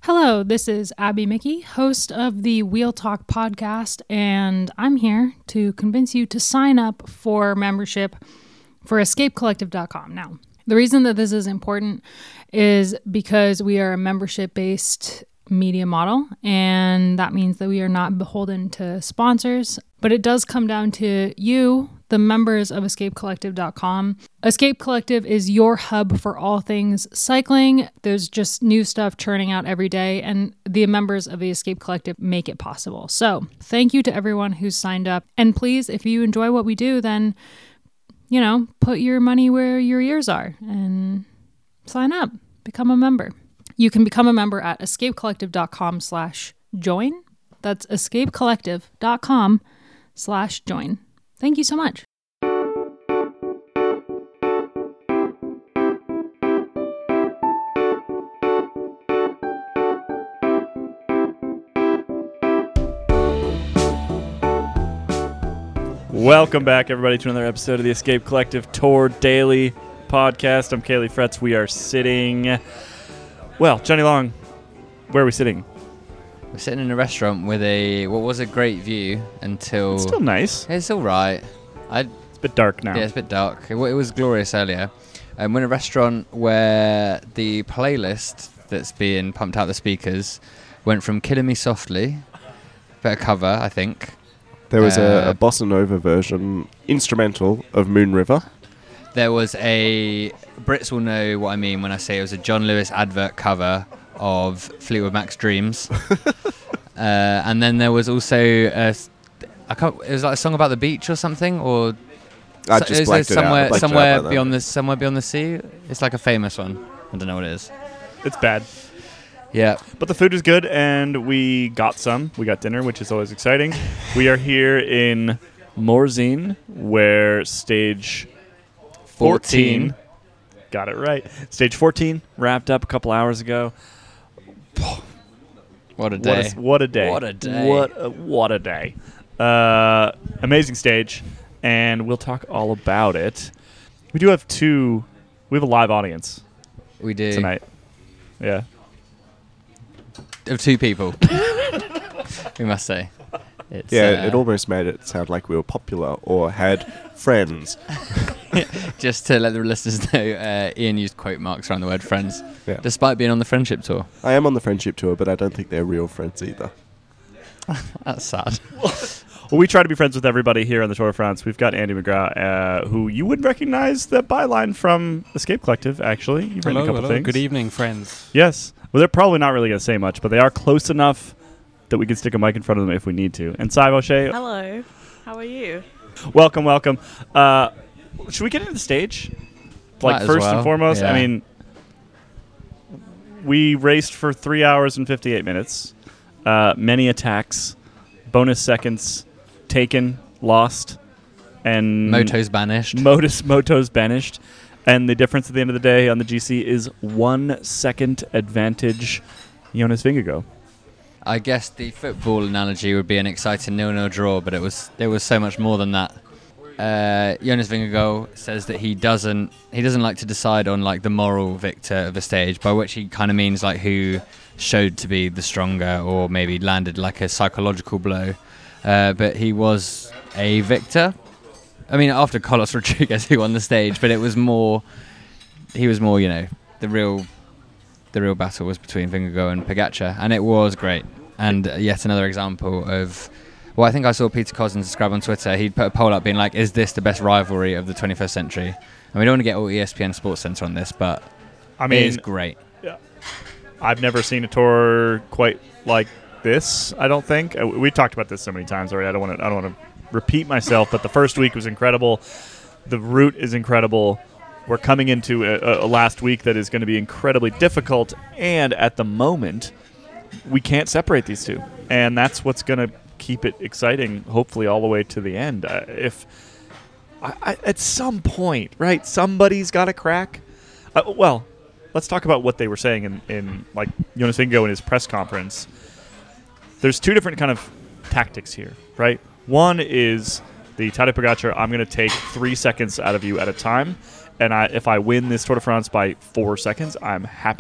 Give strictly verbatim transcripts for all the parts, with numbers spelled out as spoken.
Hello, this is Abby Mickey, host of the Wheel Talk podcast, and I'm here to convince you to sign up for membership for escape collective dot com. Now, the reason that this is important is because we are a membership-based media model, and that means that we are not beholden to sponsors, but it does come down to you, the members of escape collective dot com. Escape Collective is your hub for all things cycling. There's just new stuff churning out every day, and the members of the Escape Collective make it possible. So thank you to everyone who's signed up. And please, if you enjoy what we do, then, you know, put your money where your ears are and sign up, become a member. You can become a member at escape collective dot com slash join. That's escape collective dot com slash join. Thank you so much. Welcome back, everybody, to another episode of the Escape Collective Tour Daily podcast. I'm Kaylee Fretz. We are sitting... Well, Johnny Long, where are we sitting? We're sitting in a restaurant with a what was a great view until... It's still nice. It's all right. I It's a bit dark now. Yeah, it's a bit dark. It, it was glorious earlier. Um, we're in a restaurant where the playlist that's being pumped out the speakers went from Killing Me Softly, better cover, I think. There was uh, a, a bossa nova version, instrumental, of Moon River. There was a... Brits will know what I mean when I say it was a John Lewis advert cover of Fleetwood Mac's Dreams. uh, and then there was also a, I can't, it was like a song about the beach or something, or I so, just it blacked it out. somewhere I blacked it out somewhere by beyond the somewhere beyond the sea. It's like a famous one. I don't know what it is. It's bad. Yeah, but the food is good, and we got some. We got dinner, which is always exciting. We are here in Morzine, where stage fourteen. Got it right. Stage fourteen wrapped up a couple hours ago. What a day. What a, what a day. What a day. What a, what a day. Uh, amazing stage, and we'll talk all about it. We do have two... We have a live audience. We do. Tonight. Yeah. Of two people. We must say. It's, yeah, uh, it almost made it sound like we were popular or had friends. Just to let the listeners know, uh, Ian used quote marks around the word friends, Yeah. despite being on the friendship tour. I am on the friendship tour, but I don't think they're real friends either. That's sad. Well, we try to be friends with everybody here on the Tour de France. We've got Andy McGrath, uh, who you would recognize the byline from Escape Collective, actually. You've written hello, a couple hello. things. Good evening, friends. Yes. Well, they're probably not really going to say much, but they are close enough that we can stick a mic in front of them if we need to. And Cy O'Shea. Hello. How are you? Welcome, welcome. Uh, should we get into the stage? Like, Might as first well. and foremost, Yeah. I mean, we raced for three hours and fifty-eight minutes. Uh, many attacks, bonus seconds taken, lost, and Moto's banished. Motos, Moto's banished. And the difference at the end of the day on the G C is one second advantage Jonas Vingegaard. I guess the football analogy would be an exciting nil-nil draw, but it was there was so much more than that. Uh, Jonas Vingegaard says that he doesn't he doesn't like to decide on like the moral victor of a stage, by which he kind of means like who showed to be the stronger or maybe landed like a psychological blow. Uh, but he was a victor. I mean, after Carlos Rodriguez, who won the stage, but it was more. He was more, you know, the real. The real battle was between Vingegaard and Pogačar, and it was great. And uh, yet another example of, well, I think I saw Peter Cozzens describe on Twitter, he'd put a poll up being like, is this the best rivalry of the twenty-first century? And we don't want to get all E S P N Sports Center on this, but I mean, it is great. Yeah, I've never seen a tour quite like this, I don't think. Uh, we talked about this so many times already. I don't want to I don't want to repeat myself, but the first week was incredible. The route is incredible. We're coming into a, a last week that is going to be incredibly difficult, and at the moment, we can't separate these two. And that's what's going to keep it exciting, hopefully all the way to the end. Uh, if I, I, at some point, right, somebody's got to crack. Uh, well, let's talk about what they were saying in, in like Jonas Vingegaard in his press conference. There's two different kind of tactics here, right? One is the Tadej Pogačar, I'm going to take three seconds out of you at a time. And I, if I win this Tour de France by four seconds, I'm happy.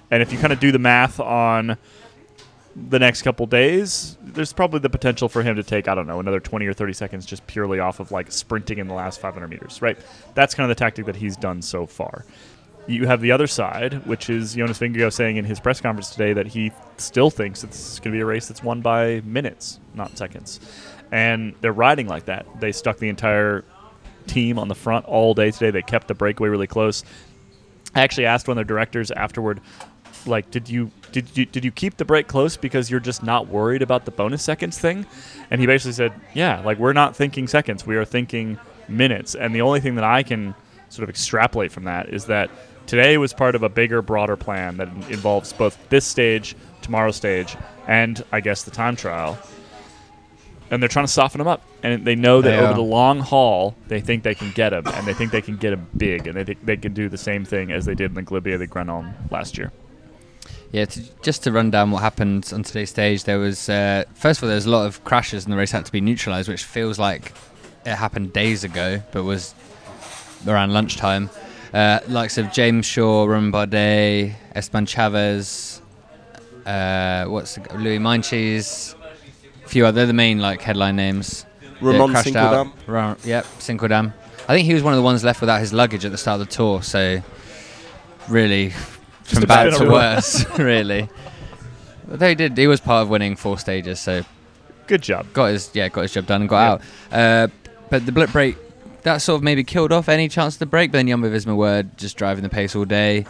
And if you kind of do the math on the next couple days, there's probably the potential for him to take, I don't know, another twenty or thirty seconds just purely off of like sprinting in the last five hundred meters, right? That's kind of the tactic that he's done so far. You have the other side, which is Jonas Vingegaard saying in his press conference today that he still thinks it's going to be a race that's won by minutes, not seconds. And they're riding like that. They stuck the entire team on the front all day today. They kept the breakaway really close. I actually asked one of their directors afterward, like, did you did you did you keep the break close because you're just not worried about the bonus seconds thing? And he basically said, yeah, like we're not thinking seconds, we are thinking minutes. And the only thing that I can sort of extrapolate from that is that today was part of a bigger, broader plan that involves both this stage, tomorrow's stage, and I guess the time trial. And they're trying to soften them up. And they know that They over are. the long haul, they think they can get him, and they think they can get him big, and they think they can do the same thing as they did in the Glibia de Granon last year. Yeah, to, just to run down what happened on today's stage, there was, uh, first of all, there was a lot of crashes and the race had to be neutralised, which feels like it happened days ago, but was around lunchtime. Uh, likes of James Shaw, Romain Bardet, Esteban Chavez, uh, what's the, Louis Minches, a few other, they're the main like headline names. Ramon that crashed out. Sinkeldam. Ra- yep, Sinkeldam. I think he was one of the ones left without his luggage at the start of the tour, so really from a bad bit to of a- worse, really. Although he did, he was part of winning four stages, so Good job. got his yeah got his job done and got out. Uh, but the blip break, that sort of maybe killed off any chance of the break. But then Jumbo-Visma were just driving the pace all day,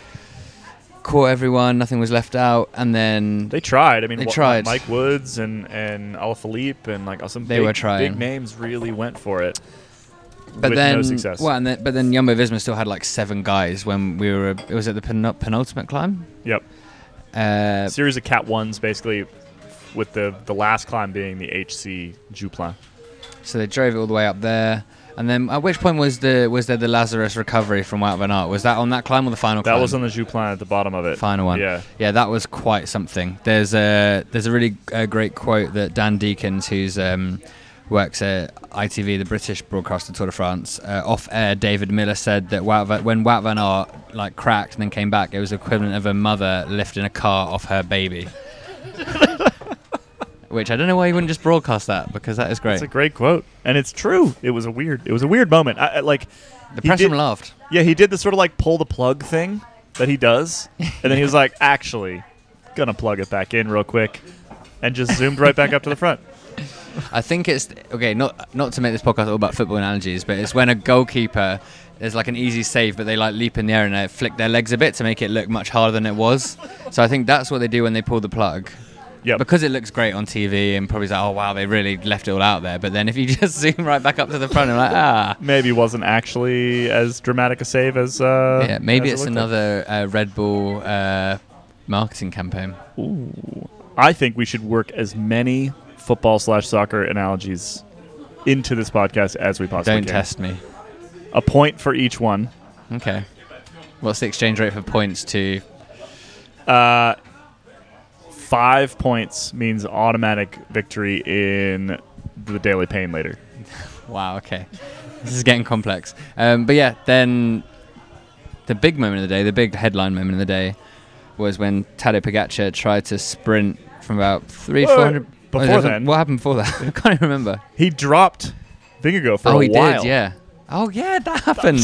caught everyone, nothing was left out, and then They tried. I mean, They wha- tried. Mike Woods and and Alaphilippe and like some They big, were trying. big names really went for it. but with then no success. well, and then, but then Jumbo-Visma still had like seven guys when we were. It was at the pen- penultimate climb. Yep. Uh, Series of Cat ones, basically, with the the last climb being the H C Jouplan. so they drove it all the way up there. And then, at which point was the was there the Lazarus recovery from Wout van Aert? Was that on that climb or the final That climb? was on the Jouplan at the bottom of it. Final one. Yeah. Yeah, that was quite something. There's a there's a really uh, great quote that Dan Deacons, who's um, works at I T V, the British broadcaster Tour de France, uh, off air, David Miller said that Wout van, when Wout van Aert like cracked and then came back, it was equivalent of a mother lifting a car off her baby. Which I don't know why you wouldn't just broadcast that, because that is great. It's a great quote, and it's true. It was a weird. It was a weird moment. I, I, like the he press did- room laughed. Yeah, he did the sort of like pull the plug thing that he does, and then he was like, "Actually, gonna plug it back in real quick," and just zoomed right back up to the front. I think it's okay. Not not to make this podcast all about football analogies, but it's when a goalkeeper there's like an easy save, but they like leap in the air and they flick their legs a bit to make it look much harder than it was. So I think that's what they do when they pull the plug. Yeah, Because it looks great on T V and probably like, oh wow, they really left it all out there. But then if you just zoom right back up to the front, and like ah, maybe wasn't actually as dramatic a save as. Uh, yeah, maybe as it it's looked like. another uh, Red Bull uh, marketing campaign. Ooh. I think we should work as many football slash soccer analogies into this podcast as we possibly Don't can. test me. A point for each one. Okay. What's the exchange rate for points to? Uh, five points means automatic victory in the Daily Pain later. Wow, okay. This is getting complex. Um, but yeah, then the big moment of the day, the big headline moment of the day, was when Tadej Pogacar tried to sprint from about three, Wait, four hundred. before Oh, then- what happened before that? I can't even remember. He dropped Vingegaard for oh, a he while. did, yeah. Oh, yeah, that happened.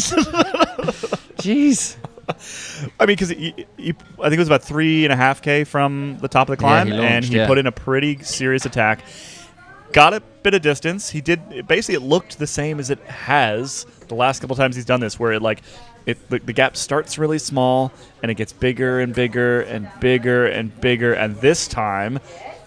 Jeez. I mean, because I think it was about three and a half K from the top of the Yeah, climb, he launched, and he yeah. put in a pretty serious attack. Got a bit of distance. He did. Basically, it looked the same as it has the last couple times he's done this, where it like it the, the gap starts really small and it gets bigger and bigger and bigger and bigger. And this time,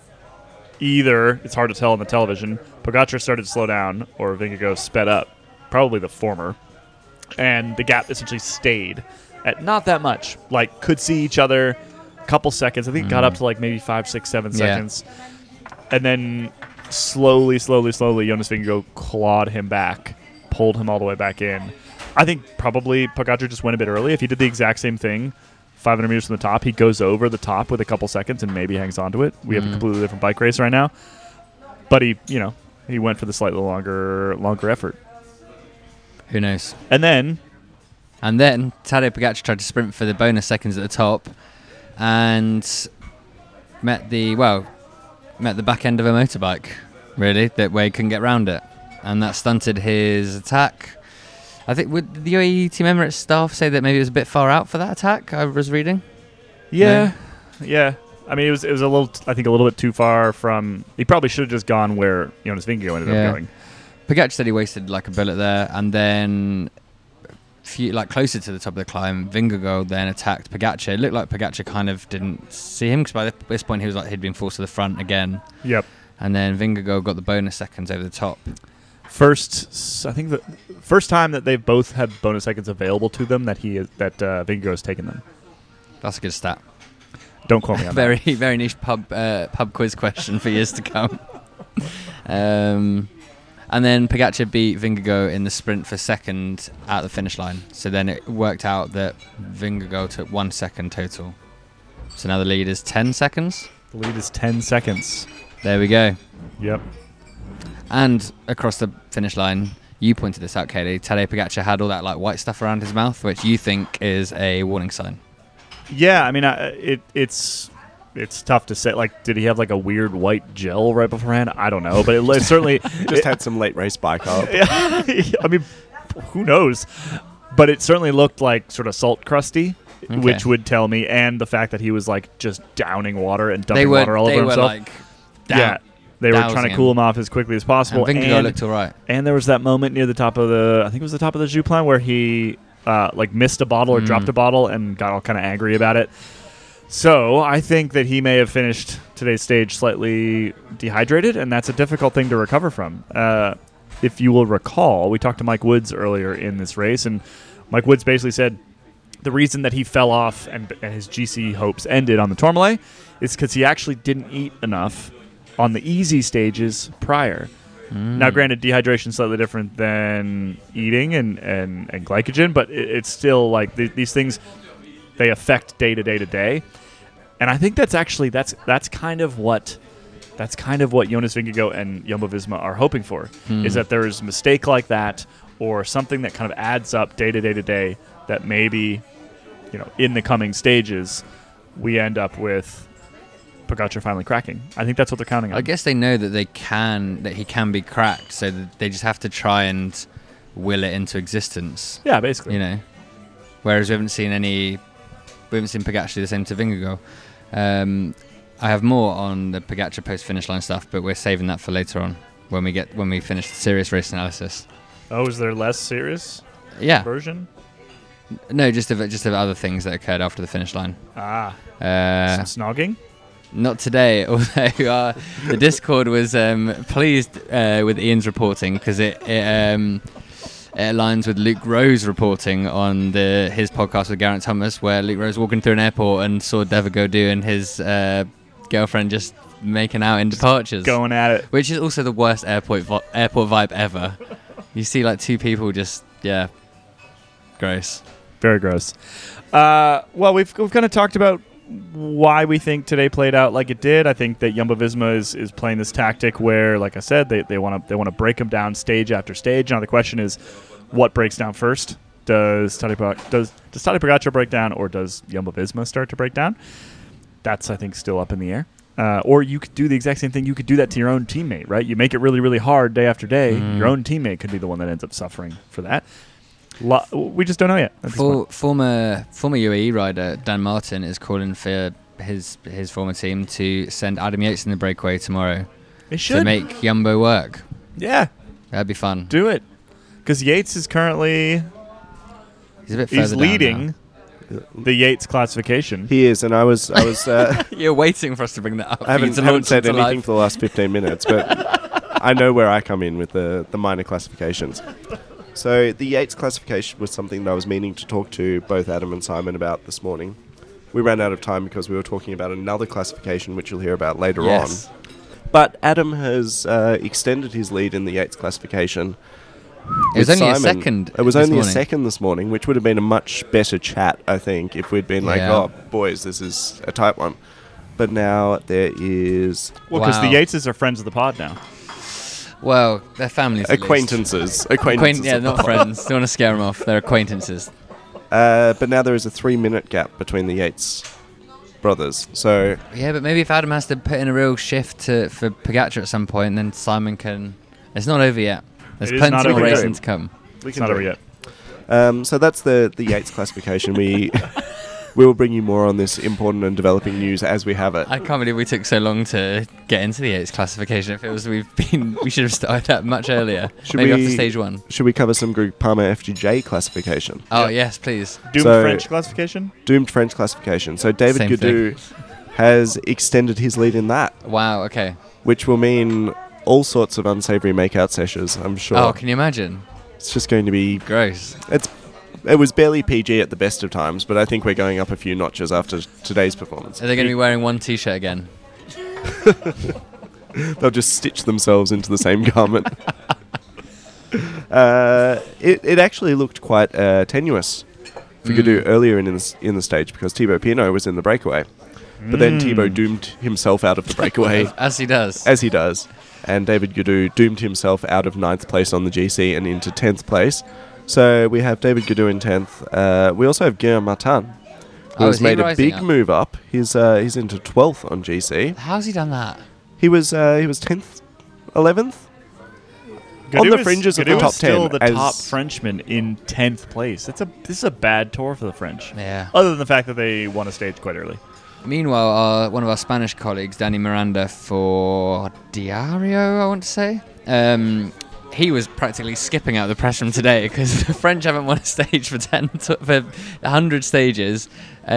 either it's hard to tell on the television, Pogacar started to slow down, or Vingegaard sped up. Probably the former. And the gap essentially stayed at not that much. Like, could see each other a couple seconds. I think it got up to like maybe five, six, seven Yeah. seconds. And then slowly, slowly, slowly, Jonas Vingegaard clawed him back, pulled him all the way back in. I think probably Pogacar just went a bit early. If he did the exact same thing, five hundred meters from the top, he goes over the top with a couple seconds and maybe hangs on to it. We have a Mhm. completely different bike race right now. But he, you know, he went for the slightly longer, longer effort. Who knows? And then And then Tadej Pogacar tried to sprint for the bonus seconds at the top. and met the well, met the back end of a motorbike, really, that way he couldn't get round it, and that stunted his attack. I think would the U A E Team Emirates staff say that maybe it was a bit far out for that attack? I was reading. Yeah, no? yeah. I mean, it was it was a little. I think a little bit too far from. He probably should have just gone where Jonas Vingegaard ended yeah. up going. Pogacar said he wasted like a bullet there, and then, few, like closer to the top of the climb, Vingegaard then attacked Pogacar. It looked like Pogacar kind of didn't see him because by this point he was like he'd been forced to the front again. Yep. And then Vingegaard got the bonus seconds over the top. First, I think the first time that they've both had bonus seconds available to them that he is, that uh, Vingegaard has taken them. That's a good stat. Don't quote me on very, that. Very niche pub uh, pub quiz question for years to come. um, and then Pogacar beat Vingegaard in the sprint for second at the finish line. So then it worked out that Vingegaard took one second total. So now the lead is ten seconds. The lead is ten seconds. There we go. Yep. And across the finish line, you pointed this out, Katie. Tadej Pogacar had all that like white stuff around his mouth, which you think is a warning sign. Yeah, I mean, I, it it's it's tough to say. Like, did he have like a weird white gel right beforehand? I don't know, but it, it certainly Just it, had some late race bike up. Yeah, I mean, who knows? But it certainly looked like sort of salt crusty, Okay. which would tell me, and the fact that he was like just downing water and dumping They were, water all they over were himself. like, down, yeah, they were trying to dousing cool him. him off as quickly as possible. And Vingegaard looked all right. And there was that moment near the top of the, I think it was the top of the Jouplan, where he uh, like missed a bottle or Mm. dropped a bottle and got all kind of angry about it. So I think that he may have finished today's stage slightly dehydrated, and that's a difficult thing to recover from. Uh, if you will recall, we talked to Mike Woods earlier in this race, and Mike Woods basically said the reason that he fell off and, and his G C hopes ended on the Tourmalet is because he actually didn't eat enough on the easy stages prior. Mm. Now, granted, dehydration is slightly different than eating and, and, and glycogen, but it, it's still like th- these things, they affect day to day to day. And I think that's actually, that's that's kind of what that's kind of what Jonas Vingegaard and Jumbo-Visma are hoping for, Mm. is that there is a mistake like that or something that kind of adds up day to day to day that maybe, you know, in the coming stages, we end up with Pogacar finally cracking. I think that's what they're counting on. I guess they know that they can, that he can be cracked, so that they just have to try and will it into existence. Yeah, basically. You know, whereas we haven't seen any, we haven't seen Pogacar do the same to Vingegaard. Um, I have more on the Pogacar post-finish line stuff, but we're saving that for later on when we get when we finish the serious race analysis. Oh, is there less serious Yeah, version? no, just of just of other things that occurred after the finish line. Ah, Uh, some snogging? Not today, although uh, the Discord was um, pleased uh, with Ian's reporting because it it, um, it aligns with Luke Rose reporting on the his podcast with Geraint Thomas, where Luke Rose walking through an airport and saw Devagodu and his uh, girlfriend just making out in departures, Going at it. which is also the worst airport vo- airport vibe ever. You see like two people just yeah, gross. Very gross. Uh, well, we've we've kind of talked about why we think today played out like it did. I think that Jumbo-Visma is, is playing this tactic where, like I said, they they want to they want to break them down stage after stage. Now the question is, what breaks down first? Does Tadej Pogacar, does does Tadej Pogacar break down, or does Jumbo-Visma start to break down? That's, I think, still up in the air. Uh, or you could do the exact same thing. You could do that to your own teammate, right? You make it really, really hard day after day. Mm. Your own teammate could be the one that ends up suffering for that. Lo- we just don't know yet. at this For, point. former former U A E rider Dan Martin is calling for his his former team to send Adam Yates in the breakaway tomorrow They to should. make Jumbo work. Yeah, That'd be fun. do it. Because Yates is currently He's a bit he's further down leading the Yates classification. He is, and I was, I was, uh, now. You're waiting for us to bring that up. I haven't, to haven't launch said into anything live. for the last fifteen minutes, but I know where I come in with the, the minor classifications. So the Yates classification was something that I was meaning to talk to both Adam and Simon about this morning. We ran out of time because we were talking about another classification, which you'll hear about later Yes. on. But Adam has uh, extended his lead in the Yates classification. It was with only a Simon. second It was this only morning. a second this morning, which would have been a much better chat, I think, if we'd been like, Yeah. oh, boys, this is a tight one. But now there is Well, because the Wow. Yateses are friends of the pod now. Well, they're families. at least. acquaintances. Acquaint- Acquaintances. yeah, of not the- friends. Don't want to scare them off. They're acquaintances. Uh, but now there is a three-minute gap between the Yates brothers. So Yeah, but maybe if Adam has to put in a real shift to, for Pogacar at some point, then Simon can... It's not over yet. There's It is plenty not more over yet. racing to come. we It's can not do over it. yet. Um, so that's the the Yates classification. We we will bring you more on this important and developing news as we have it. I can't believe we took so long to get into the Yates classification. It feels we've been... We should have started that much earlier. Should maybe we- after stage one. Should we cover some Groupama F G J classification? Oh, Yeah. yes, please. Doomed So- French classification? Doomed French classification. So David Same Gaudu has extended his lead in that, Wow, okay. which will mean all sorts of unsavory makeout sessions, I'm sure. Oh, can you imagine? It's just going to be... Gross. It's It was barely P G at the best of times, but I think we're going up a few notches after today's performance. Are they going to be wearing one T-shirt again? They'll just stitch themselves into the same garment. uh, it, it actually looked quite uh, tenuous for Gaudu earlier in the, in the stage because Thibaut Pinot was in the breakaway. But then Thibaut doomed himself out of the breakaway, As he does. as he does. And David Gaudu doomed himself out of ninth place on the G C and into tenth place. So we have David Gaudu in tenth. Uh, we also have Guillaume Martin, who Oh, has is he made a rising big up? move up. He's uh, he's into twelfth on G C. How's he done that? He was uh, he was tenth, eleventh. Gaudu On the is- fringes of Gaudu the top is still ten the as- top Frenchman in tenth place. It's a this is a bad tour for the French. Yeah. Other than the fact that they won a stage quite early. Meanwhile, our, one of our Spanish colleagues, Danny Miranda for Diario, I want to say, um, he was practically skipping out the press room today because the French haven't won a stage for ten to, for a hundred stages.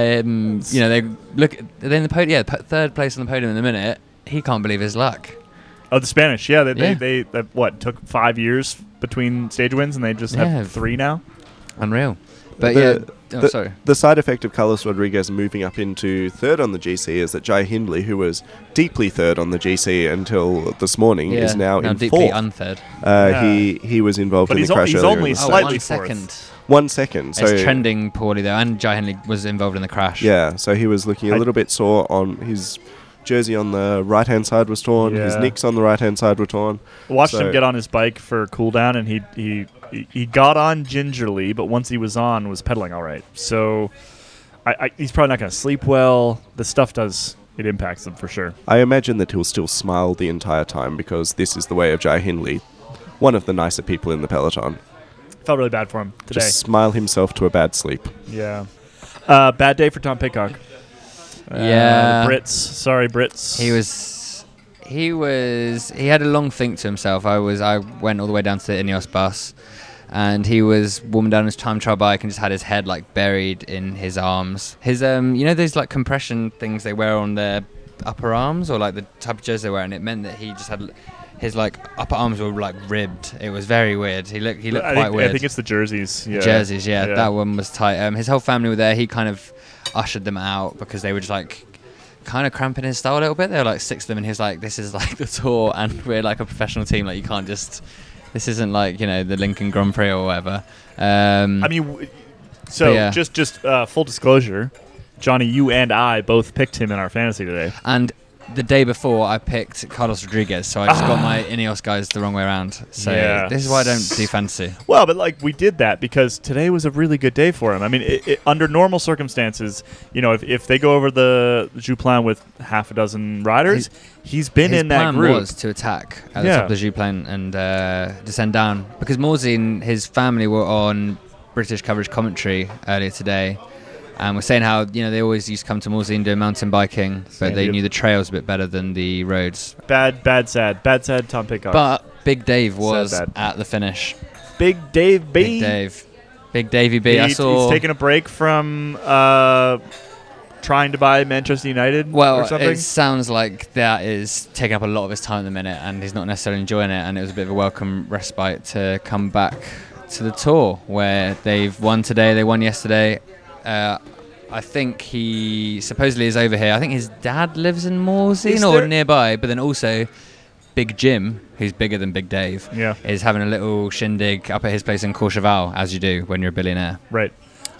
Um, you know, they look they're in the podium, yeah, p- third place on the podium in a minute. He can't believe his luck. Oh, the Spanish, yeah, they Yeah. they, they, they what took five years between stage wins, and they just Yeah. have three now. Unreal. But The- yeah, oh, the, sorry. the side effect of Carlos Rodriguez moving up into third on the G C is that Jai Hindley, who was deeply third on the G C until this morning, Yeah, is now, in deeply fourth. unthird. uh, Yeah. He he was involved But in he's the o- crash he's earlier only in the Oh, slightly one fourth. second. One second. So It's trending poorly though, and Jai Hindley was involved in the crash. yeah, so he was looking a I- little bit sore on his jersey on the right hand side was torn. His Yeah. nicks on the right hand side were torn. Watched So- him get on his bike for cool down, and he he he- he got on gingerly, but once he was on, was pedaling all right. So I, I, he's probably not going to sleep well. The stuff does it impacts him for sure. I imagine that he'll still smile the entire time because this is the way of Jai Hindley, one of the nicer people in the peloton. Felt really bad for him today. Just smile himself to a bad sleep. Yeah. Uh, bad day for Tom Pidcock. Uh, Yeah. the Brits. Sorry, Brits. He was, he was, he had a long think to himself. I was, I went all the way down to the Ineos bus, and he was warming down his time trial bike and just had his head like buried in his arms. His, um, you know those like compression things they wear on their upper arms, or like the type of jersey they wear, and it meant that he just had his like upper arms were like ribbed. It was very weird. He looked, he looked I quite think, weird. I think it's the jerseys. Yeah. Jerseys, yeah, Yeah. that one was tight. Um, his whole family were there. He kind of ushered them out because they were just like kind of cramping his style a little bit. There were like six of them, and he was like, "This is like the tour, and we're like a professional team. Like you can't just. This isn't like you know the Lincoln Grand Prix or whatever." Um, I mean, w- so yeah. just just uh, full disclosure, Johnny, you and I both picked him in our fantasy today. and the day before, I picked Carlos Rodriguez, so I just got my Ineos guys the wrong way around. So Yeah. this is why I don't do fantasy. Well, but like we did that because today was a really good day for him. I mean, it, it, under normal circumstances, you know, if, if they go over the Jouplan with half a dozen riders, he's been His in that plan group. was to attack at the Yeah. top of the Jouplan and uh, descend down because Morsey and his family were on British coverage commentary earlier today, and we're saying how you know they always used to come to Morsey and do mountain biking, but Same they here. knew the trails a bit better than the roads. Bad, bad, sad, bad, sad. Tom Pidcock, But Big Dave was Sad bad. at the finish. Big Dave B. Big Dave, Big Davey B. He- I saw. He's taking a break from uh, trying to buy Manchester United Well, or something. it sounds like that is taking up a lot of his time at the minute, and he's not necessarily enjoying it. And it was a bit of a welcome respite to come back to the tour, where they've won today, they won yesterday. Uh, I think he supposedly is over here. I think his dad lives in Morsey Is or there- nearby, but then also Big Jim, who's bigger than Big Dave, Yeah. is having a little shindig up at his place in Courchevel, as you do when you're a billionaire. Right.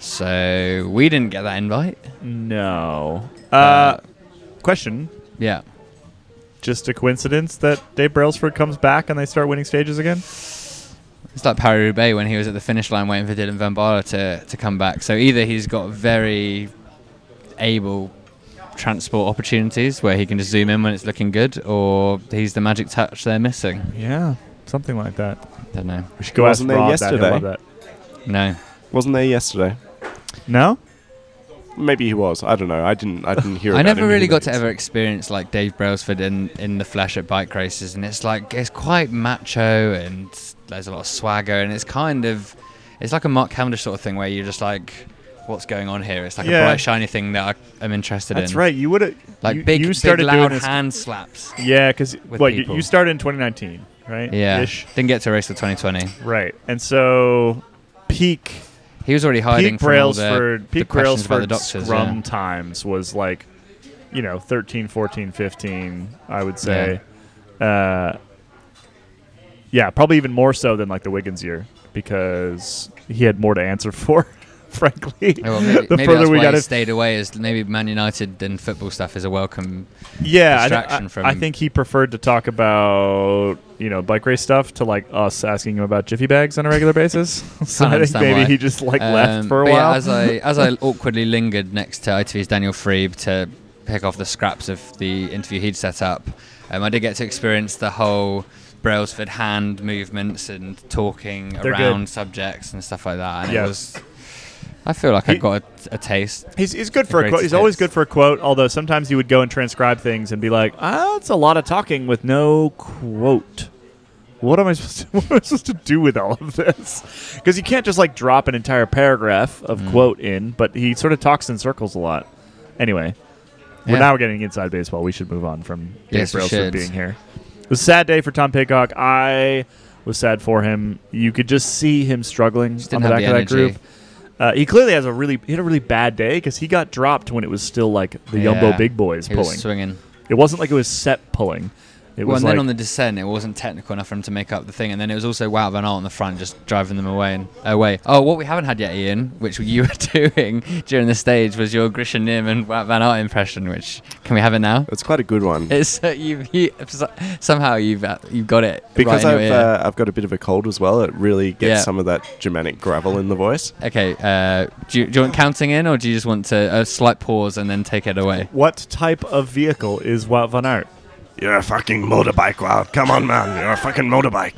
So we didn't get that invite. No. Uh, Uh, question. Yeah. Just a coincidence that Dave Brailsford comes back and they start winning stages again? It's like Paris-Roubaix when he was at the finish line waiting for Dylan Van Baarle to, to come back. So either he's got very able transport opportunities where he can just zoom in when it's looking good, or he's the magic touch they're missing. Yeah, something like that. Don't know. We should go He ask wasn't there Rob yesterday. that. He'll love that. No. Wasn't there yesterday? No? Maybe he was. I don't know. I didn't. I didn't hear. I about never him really in got to minutes. ever experience like Dave Brailsford in, in the flesh at bike races, and it's like it's quite macho and there's a lot of swagger, and it's kind of it's like a Mark Cavendish sort of thing where you're just like, what's going on here? It's like Yeah. a bright shiny thing that I, I'm interested That's in. right. You would have Like you, big, you big started loud doing this. hand slaps. Yeah, because with what you, people. you started in twenty nineteen, right? Yeah, Ish. didn't get to a race till twenty twenty. Right, and so peak He was already hiding peak from all the, Brailsford the peak questions about the Brailsford doctors. scrum Yeah. times was like, you know, thirteen, fourteen, fifteen. I would say. Uh, yeah, probably even more so than like the Wiggins year because he had more to answer for. Frankly, Oh, well, maybe, the maybe further that's we why got he it, stayed away. Is maybe Man United and football stuff is a welcome. yeah, I, thi- distraction I, from- I think he preferred to talk about you know bike race stuff to like us asking him about jiffy bags on a regular basis. So Can't I think understand maybe why. he just like Um, left for a but while. Yeah, as I as I awkwardly lingered next to I T V's Daniel Freeb to pick off the scraps of the interview he'd set up, um, I did get to experience the whole Brailsford hand movements and talking They're around good. subjects and stuff like that. And Yes. it was. I feel like I He- got a, a taste. He's, he's good for a great quote. He's always hits. good for a quote, although sometimes he would go and transcribe things and be like, ah, it's a lot of talking with no quote. What am I supposed to, what am I supposed to do with all of this? Because you can't just like drop an entire paragraph of Mm. quote in, but he sort of talks in circles a lot. Anyway, Yeah. we're now getting inside baseball. We should move on from Dave Yes, we Brailsford should. being here. It was a sad day for Tom Paycock. I was sad for him. You could just see him struggling Just on didn't the have back the of that energy. group. Uh, he clearly has a really he had a really bad day because he got dropped when it was still like the Yeah. Yumbo big boys He was pulling. swinging. It wasn't like it was set pulling. It Well, was and like then on the descent, it wasn't technical enough for him to make up the thing. And then it was also Wout van Aert on the front, just driving them away and away. Oh, what we haven't had yet, Ian, which you were doing during the stage, was your Grisha Nim and Wout van Aert impression. Which can we have it now? It's quite a good one. It's uh, you, you somehow you've uh, you've got it Because right in I've your ear. uh, I've got a bit of a cold as well. It really gets Yeah. some of that Germanic gravel in the voice. Okay, uh, do, you, do you want counting in, or do you just want to a slight pause and then take it away? what type of vehicle is Wout van Aert? You're a fucking motorbike, wow. Come on, man. You're a fucking motorbike.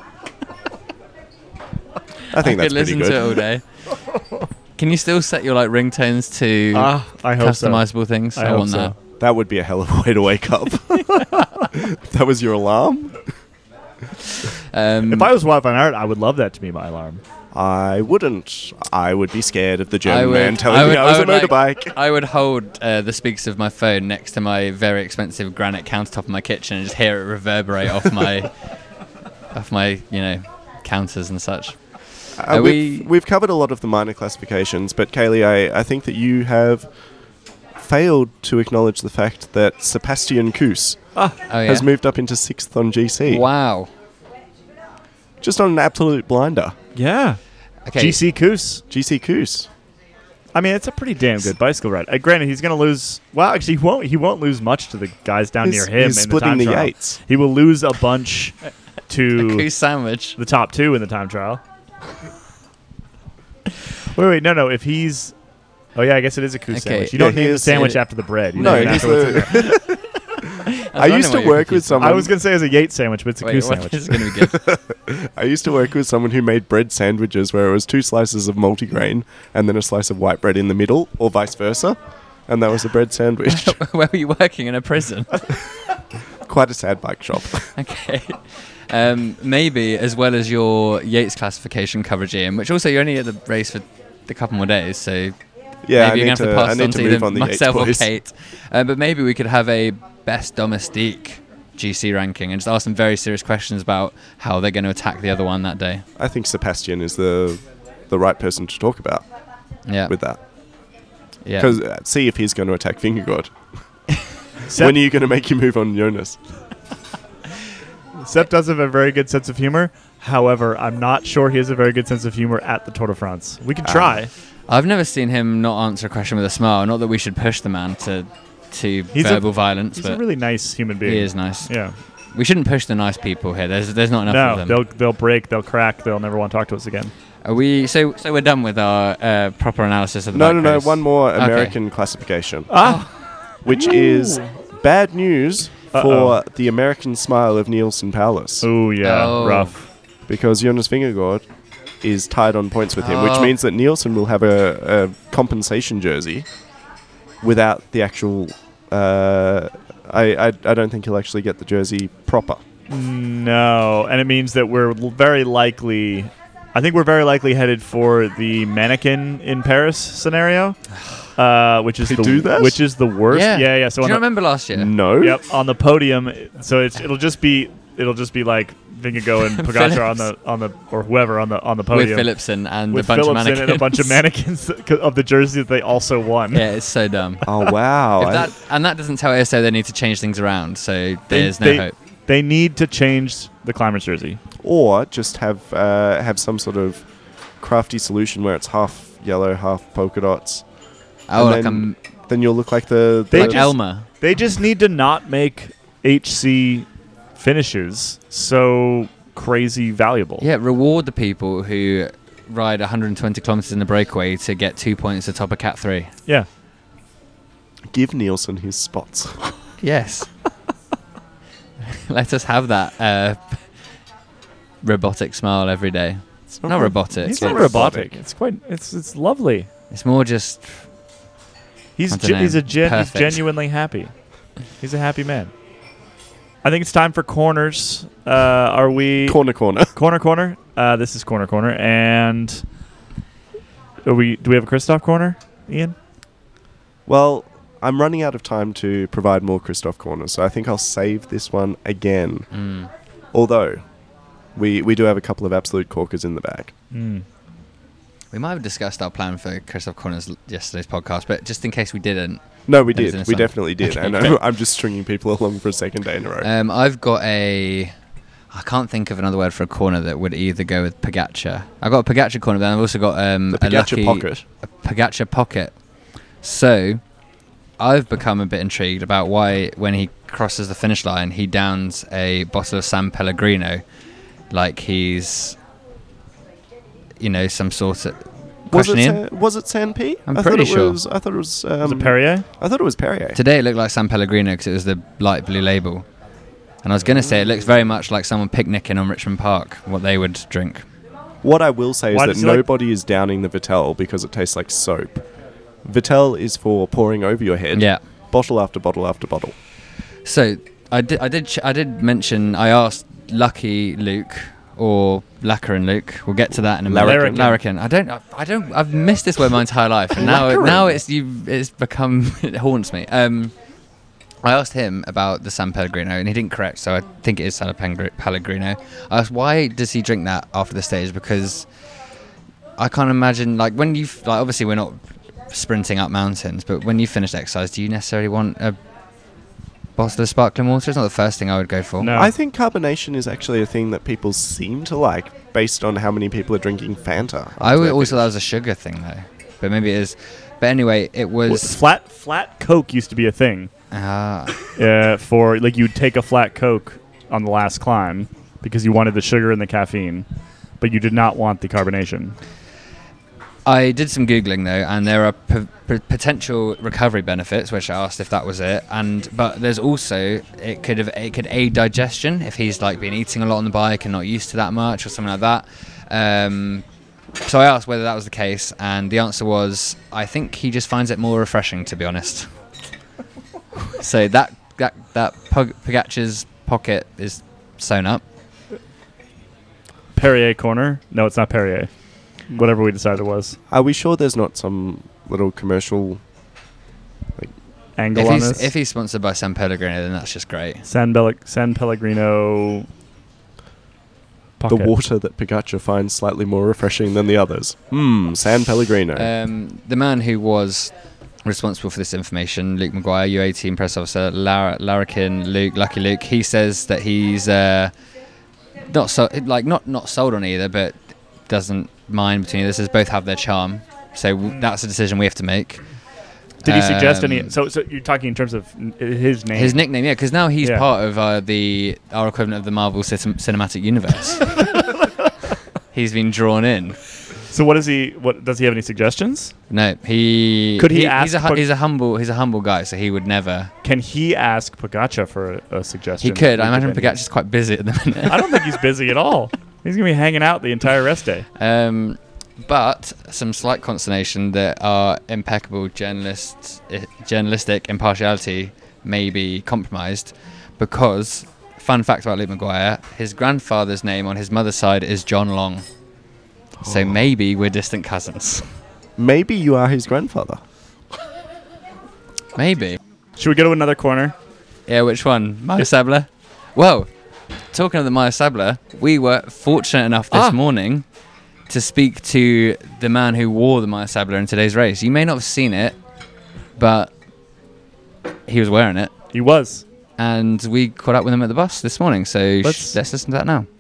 I think I that's could listen pretty to it good. all day. Can you still set your like ringtones to Ah, I hope so. customizable things? I I, hope want so. that. That would be a hell of a way to wake up. That was your alarm? Um, If I was Wout van Aert, I would love that to be my alarm. I wouldn't. I would be scared of the I German would- man telling I would- me I was I a would like- motorbike. I would hold uh, the speakers of my phone next to my very expensive granite countertop in my kitchen and just hear it reverberate off my, off my, you know, counters and such. Uh, Are we've, we- we've covered a lot of the minor classifications, but Kaylee, I, I think that you have failed to acknowledge the fact that Sebastian Kuss Oh yeah. has moved up into sixth on G C. Wow. Just on an absolute blinder. Yeah. Okay. G C Koos. G C Kuss. I mean, it's a pretty damn good bicycle ride. Uh, granted, he's going to lose. Well, actually, he won't. He won't lose much to the guys down He's- near him. he's in splitting the, the time trial. eights. He will lose a bunch to Goose sandwich. the top two in the time trial. wait, wait, no, no. If he's, oh yeah, I guess it is a Koos Okay. sandwich. You Yeah, don't he name the is- sandwich it- after the bread. You No, name it he's after what's in the- there. I used to work with someone. I was going to say it's a Yates sandwich, but it's a Wait, Koos what sandwich. is going to be good? I used to work with someone who made bread sandwiches where it was two slices of multigrain and then a slice of white bread in the middle, or vice versa. And that was a bread sandwich. Where were you working? In a prison? Quite a sad bike shop. Okay. Um, maybe as well as your Yates classification coverage, Ian, which also you're only at the race for a couple more days, so Yeah, I maybe need you're going to to, have to I pass need on to to move either on the Yates myself or boys. Kate. Uh, but maybe we could have a best domestique G C ranking and just ask them very serious questions about how they're going to attack the other one that day. I think Sebastian is the the right person to talk about Yeah. with that. yeah. Because uh, see if he's going to attack Fingergod. Sep, When are you going to make him move on Jonas? Sep does have a very good sense of humor. However, I'm not sure he has a very good sense of humor at the Tour de France. We could Ah. try. I've never seen him not answer a question with a smile. Not that we should push the man to to He's a- verbal violence, He's but a really nice human being. he is nice. Yeah. We shouldn't push the nice people here. There's there's not enough No, of them. they'll they'll break, they'll crack, they'll never want to talk to us again. Are we so so we're done with our uh, proper analysis of the No, bike no, no. race? One more Okay. American classification. Ah, which is bad news Uh-oh. for the American smile of Nielsen Palace. Oh, yeah. Oh. Rough. Because Jonas Vingegaard is tied on points with him, which Oh. means that Nielsen will have a, a compensation jersey without the actual... Uh, I, I I don't think he'll actually get the jersey proper. No. And it means that we're l- very likely... I think we're very likely headed for the mannequin in Paris scenario, uh, which is They the do that? which is the worst. Yeah, yeah. yeah. So Do on you the- remember last year? No? Yep, on the podium. So it's it'll just be it'll just be like Vingegaard and Pogacar on the on the or whoever on the on the podium With Philipsen and with a bunch Philipsen of mannequins. and a bunch of mannequins of the jersey that they also won. Yeah, it's so dumb. Oh, wow. If I- that and that doesn't tell A S O they need to change things around, so They- there's no they, hope. They need to change the climbers jersey. or just have uh, have some sort of crafty solution where it's half yellow, half polka dots. Oh, and like then, I'm then you'll look like the... They the like just- Elmer. They just need to not make H C finishes so crazy valuable. Yeah, reward the people who ride one hundred twenty kilometers in the breakaway to get two points atop a Cat three. Yeah. Give Nielsen his spots. Yes. Let us have that uh, robotic smile every day. It's Not robotic. He's not it's- robotic. It's quite. It's it's lovely. It's more just He's I ge- dunno, he's a gen- he's perfect. genuinely happy. He's a happy man. I think it's time for corners. Uh, are we Corner, corner. corner corner? Uh, this is corner corner, and are we? Do we have a Christoph corner, Ian? Well, I'm running out of time to provide more Christoph corners, so I think I'll save this one again. mm, Although, we, we do have a couple of absolute corkers in the bag. Mm. we might have discussed our plan for Christoph Corners l- yesterday's podcast, but just in case we didn't, No, we That was did. in a We song. definitely did. Okay, and great. I'm, I'm just stringing people along for a second day in a row. um, I've got a. I can't think of another word for a corner that would either go with Pogacar. I've got a Pogacar corner, but I've also got um, the a Pogacar lucky pocket. a Pogacar pocket. So, I've become a bit intrigued about why, when he crosses the finish line, he downs a bottle of San Pellegrino, like he's, you know, some sort of. Was it, Question, Ian? San, was it San P? I'm I pretty thought it sure. Was, I thought it was. Um, Was it Perrier? I thought it was Perrier. Today it looked like San Pellegrino because it was the light blue label. And I was going to say it looks very much like someone picnicking on Richmond Park, what they would drink. What I will say is Why that does he like- nobody is downing the Vittel because it tastes like soap. Vittel is for pouring over your head. Yeah. Bottle after bottle after bottle. So I did, I did, ch- I did mention. I asked Lucky Luke or Lacquer and Luke. We'll get to that in a minute. Larrikin. Larrikin. I don't. I, I don't. I've missed this word my entire life, and now, Lacquerin. now it's you. It's become. It haunts me. Um, I asked him about the San Pellegrino, and he didn't correct. So I think it is San Pellegr- Pellegrino. I asked why does he drink that after the stage, because I can't imagine, like, when you like obviously we're not sprinting up mountains, but when you finish exercise, do you necessarily want a bottle of sparkling water? It's not the first thing I would go for. No. I think carbonation is actually a thing that people seem to like based on how many people are drinking Fanta. I after would they always thought that finish. was a sugar thing though, but maybe it is. But anyway, it Well, was. flat flat Coke used to be a thing. Ah, Uh, for like you'd take a flat Coke on the last climb because you wanted the sugar and the caffeine, but you did not want the carbonation. I did some googling though, and there are p- p- potential recovery benefits, which I asked if that was it. And but there's also it could have it could aid digestion if he's like been eating a lot on the bike and not used to that much or something like that. Um, so I asked whether that was the case, and the answer was I think he just finds it more refreshing, to be honest. So that that that Pog- Pogacar's pocket is sewn up. Perrier corner? No, it's not Perrier. Whatever we decided it was. Are we sure there's not some little commercial? Angle If on he's this. if he's sponsored by San Pellegrino, then that's just great. San, Bel- San Pellegrino. Pocket. The water that Pogacar finds slightly more refreshing than the others. Hmm, San Pellegrino. Um, the man who was responsible for this information, Luke Maguire, U eighteen press officer, Lar- Larrikin, Luke, Lucky Luke, he says that he's uh, not so like not not sold on either, but doesn't mind between either. Says both have their charm, so w- that's a decision we have to make. Did he suggest any? Um, So, so you're talking in terms of n- his name. His nickname, yeah, because now he's Yeah. part of uh, the our equivalent of the Marvel cin- Cinematic Universe. He's been drawn in. So what is he? What does he have any suggestions? No, he Could he He's ask a, hu- Pog- he's a humble. He's a humble guy, so he would never. Can he ask Pogacar for a, a suggestion? He could. I imagine Depending- Pogacar's quite busy at the minute. I don't think he's busy at all. He's gonna be hanging out the entire rest day. Um, but some slight consternation that our impeccable journalist, eh, journalistic impartiality may be compromised, because fun fact about Luke Maguire: his grandfather's name on his mother's side is John Long. So Oh. maybe we're distant cousins. Maybe you are his grandfather. Maybe. Should we go to another corner? Yeah, which one? Maya Sabler? Well, talking of the Maya Sabler, we were fortunate enough this Ah. morning to speak to the man who wore the Maya Sabler in today's race. You may not have seen it, but he was wearing it. He was. And we caught up with him at the bus this morning, so Let's- sh- let's listen to that now.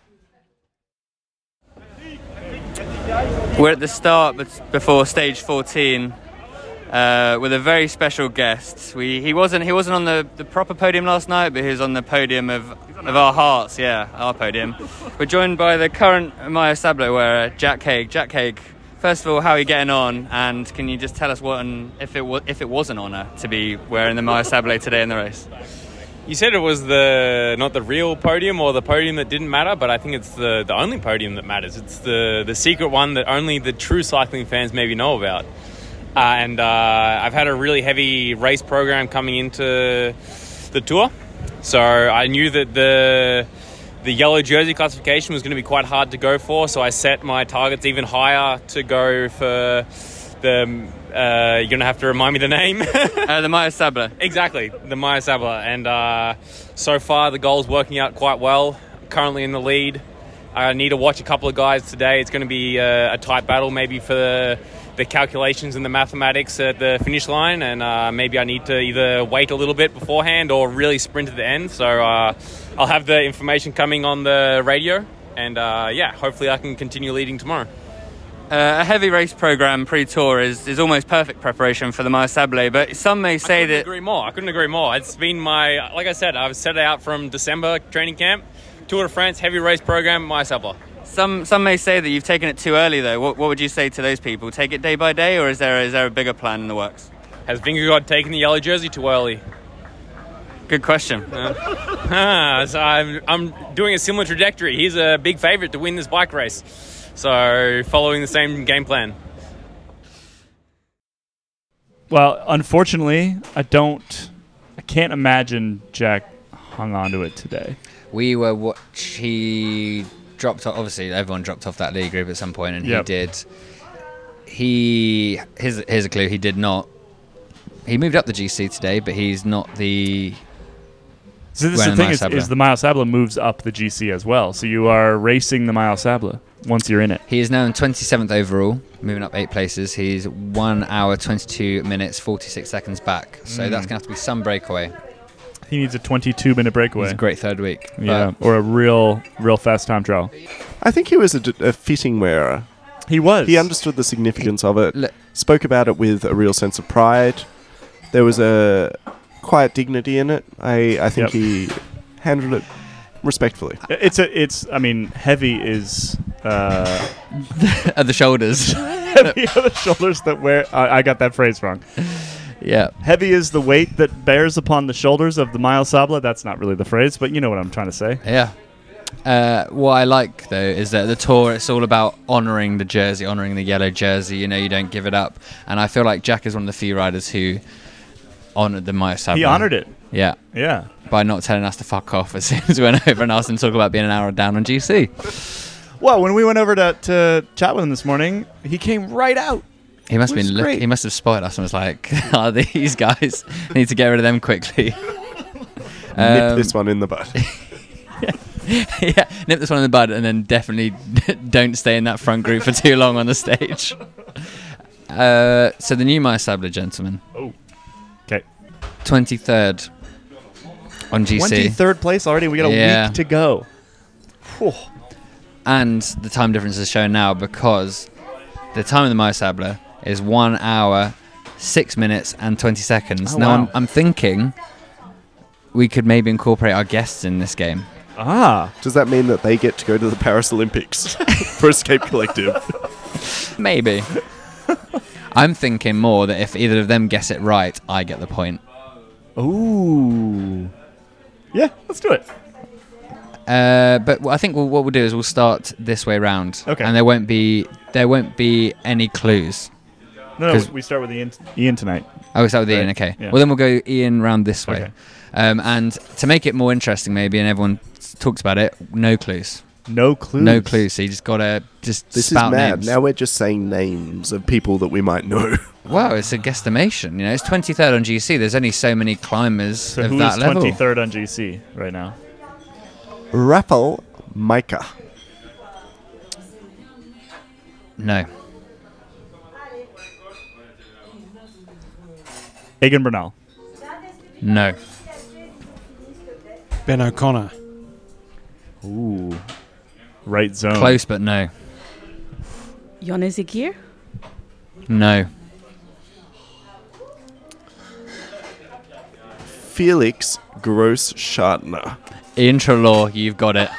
We're at the start but before stage fourteen uh, with a very special guest. We he wasn't he wasn't on the, the proper podium last night, but he was on the podium of, of our hearts. Yeah, our podium. We're joined by the current Maya Sabler wearer, Jack Haig. Jack Haig, first of all, how are you getting on? And can you just tell us what an, if it was if it was an honour to be wearing the Maya Sabler today in the race? You said it was the not the real podium or the podium that didn't matter, but I think it's the, the only podium that matters. It's the, the secret one that only the true cycling fans maybe know about. Uh, and uh, I've had a really heavy race program coming into the Tour. So I knew that the the yellow jersey classification was going to be quite hard to go for, so I set my targets even higher to go for the... Uh, you're going to have to remind me the name. uh, the Maya Sabler. Exactly, the Maya Sabler. And uh, so far, the goal's working out quite well. I'm currently in the lead. I need to watch a couple of guys today. It's going to be a, a tight battle, maybe for the, the calculations and the mathematics at the finish line. And uh, maybe I need to either wait a little bit beforehand or really sprint at the end. So uh, I'll have the information coming on the radio. And uh, yeah, hopefully I can continue leading tomorrow. Uh, a heavy race program pre-tour is, is almost perfect preparation for the Maya Sabler, but some may say I couldn't that agree more. I couldn't agree more. It's been my, like I said, I've set it out from December training camp, Tour de France, heavy race program, Maya Sabler. some some may say that you've taken it too early. Though, what, what would you say to those people? Take it day by day, or is there is there a bigger plan in the works? Has Vingegaard taken the yellow jersey too early? Good question. Uh, ah, so I'm I'm doing a similar trajectory. He's a big favourite to win this bike race, so following the same game plan. Well, unfortunately, I don't. I can't imagine Jack hung on to it today. We were watch. He dropped off. Obviously, everyone dropped off that league group at some point, and Yep. he did. He here's here's a clue. He did not. He moved up the G C today, but he's not the. So this is Wearing the the thing Maya is, Sabler. is the Maya Sabler moves up the G C as well. So you are racing the Maya Sabler once you're in it. He is now in twenty-seventh overall, moving up eight places. He's one hour twenty-two minutes forty-six seconds back. So Mm. that's gonna have to be some breakaway. He needs a twenty-two minute breakaway. It's a great third week. Yeah, or a real, real fast time trial. I think he was a, d- a fitting wearer. He was. He understood the significance of it, Look- spoke about it with a real sense of pride. There was a quiet dignity in it. I, I think Yep. he handled it respectfully. It's a. It's. I mean, heavy is. Uh, At the shoulders. heavy are the shoulders that wear. I I got that phrase wrong. Yeah. Heavy is the weight that bears upon the shoulders of the Maya Sabler. That's not really the phrase, but you know what I'm trying to say. Yeah. Uh, what I like though is that the tour, it's all about honouring the jersey, honouring the yellow jersey. You know, you don't give it up. And I feel like Jack is one of the few riders who honoured the Maya Sabler. He honored it. Yeah. Yeah. By not telling us to fuck off as soon as we went over and asked him to talk about being an hour down on G C. Well, when we went over to, to chat with him this morning, he came right out. He must have Which been is look, great. he must have spotted us and was like, "Oh, these guys need to get rid of them quickly." Nip Um, this one in the bud. yeah, nip this one in the bud, and then definitely don't stay in that front group for too long on the stage. Uh, so the new Maya Sabler, gentlemen, Oh. Okay. twenty-third on G C, twenty-third place already. We got a Yeah. week to go. Whew. and the time difference is shown now because the time of the Maya Sabler is one hour, six minutes, and twenty seconds. Oh, now wow. I'm, I'm thinking we could maybe incorporate our guests in this game. Ah. Does that mean that they get to go to the Paris Olympics for Escape Collective? Maybe. I'm thinking more that if either of them guess it right, I get the point. Ooh. Yeah, let's do it. Uh, but I think we'll, what we'll do is we'll start this way round. Okay. And there won't be there won't be any clues. No, no 'Cause- we start with Ian, Ian tonight. Oh, is that with Ian? Right. Okay. Yeah. Well, then we'll go Ian round this way. Okay. Um, and to make it more interesting, maybe, and everyone s- talks about it, no clues. No clues. No clues. So you just gotta just This spout is mad. names. Now we're just saying names of people that we might know. Wow, it's a guesstimation. You know, it's twenty-third on G C. There's only so many climbers So of who that is level. twenty-third on G C right now? Rafael Micah. No. Egan Bernal. No. Ben O'Connor. Ooh. Right zone. Close, but no. Jonas Igir? No. Felix Gross Schartner. Ian Trelaw, you've got it.